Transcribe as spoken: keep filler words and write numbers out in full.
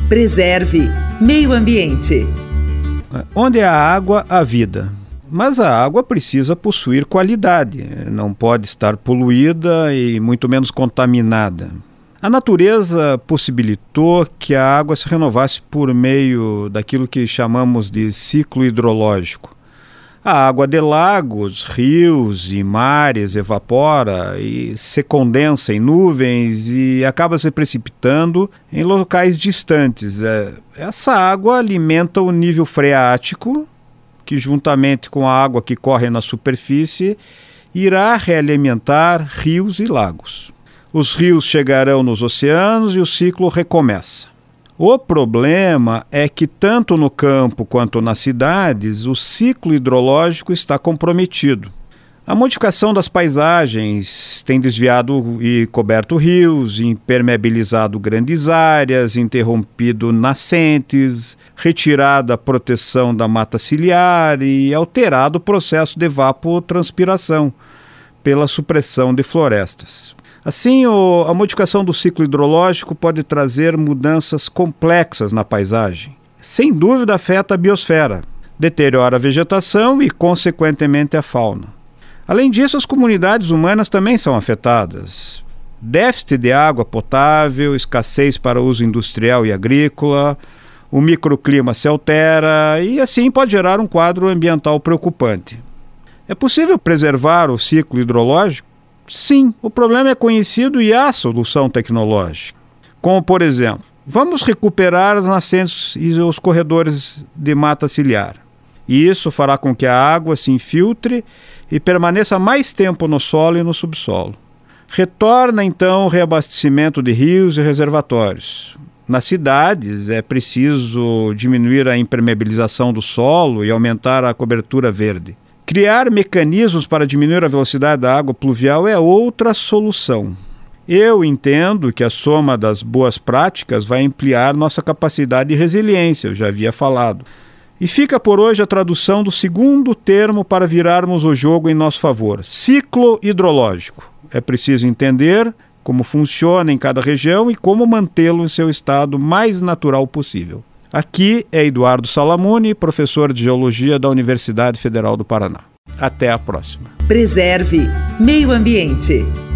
Preserve Meio Ambiente. Onde há água, há vida. Mas a água precisa possuir qualidade, não pode estar poluída e muito menos contaminada. A natureza possibilitou que a água se renovasse por meio daquilo que chamamos de ciclo hidrológico. A água de lagos, rios e mares evapora e se condensa em nuvens e acaba se precipitando em locais distantes. Essa água alimenta o nível freático, que juntamente com a água que corre na superfície, irá realimentar rios e lagos. Os rios chegarão nos oceanos e o ciclo recomeça. O problema é que tanto no campo quanto nas cidades, o ciclo hidrológico está comprometido. A modificação das paisagens tem desviado e coberto rios, impermeabilizado grandes áreas, interrompido nascentes, retirado a proteção da mata ciliar e alterado o processo de evapotranspiração pela supressão de florestas. Assim, o, a modificação do ciclo hidrológico pode trazer mudanças complexas na paisagem. Sem dúvida afeta a biosfera, deteriora a vegetação e, consequentemente, a fauna. Além disso, as comunidades humanas também são afetadas. Déficit de água potável, escassez para uso industrial e agrícola, o microclima se altera e, assim, pode gerar um quadro ambiental preocupante. É possível preservar o ciclo hidrológico? Sim, o problema é conhecido e há solução tecnológica. Como, por exemplo, vamos recuperar as nascentes e os corredores de mata ciliar. E isso fará com que a água se infiltre e permaneça mais tempo no solo e no subsolo. Retorna, então, o reabastecimento de rios e reservatórios. Nas cidades, é preciso diminuir a impermeabilização do solo e aumentar a cobertura verde. Criar mecanismos para diminuir a velocidade da água pluvial é outra solução. Eu entendo que a soma das boas práticas vai ampliar nossa capacidade de resiliência, eu já havia falado. E fica por hoje a tradução do segundo termo para virarmos o jogo em nosso favor: ciclo hidrológico. É preciso entender como funciona em cada região e como mantê-lo em seu estado mais natural possível. Aqui é Eduardo Salamuni, professor de Geologia da Universidade Federal do Paraná. Até a próxima. Preserve Meio Ambiente.